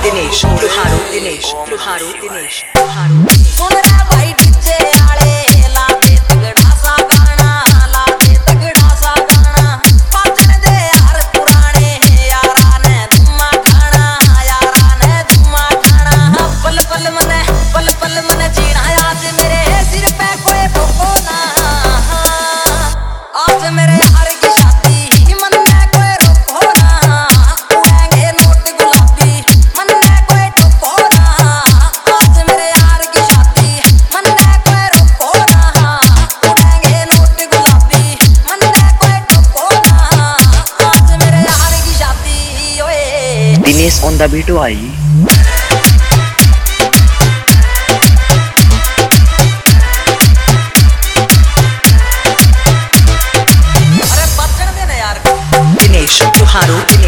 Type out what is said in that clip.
दिनेश सुन रे भाई डीजे आले ला दे तगड़ा सा गाना, ला दे तगड़ा सा गाना, बाजन दे यार पुराने यारा ने धुमा खाना, यारा ने धुमा खाना। पल पल मने जीना आज मेरे सिर पे कोई भोगो ना, आज मेरे यार की शादी मन में कोई रोको ना, उड़ेंगे नोट गुलाबी मन में कोई टोको ना, आज मेरे यार की शादी मन में कोई रोको ना, उड़ेंगे नोट गुलाबी मन में कोई टोको ना, आज मेरे यार की शादी ओए। दिनेश ऑन द बीट भाई। दिनेश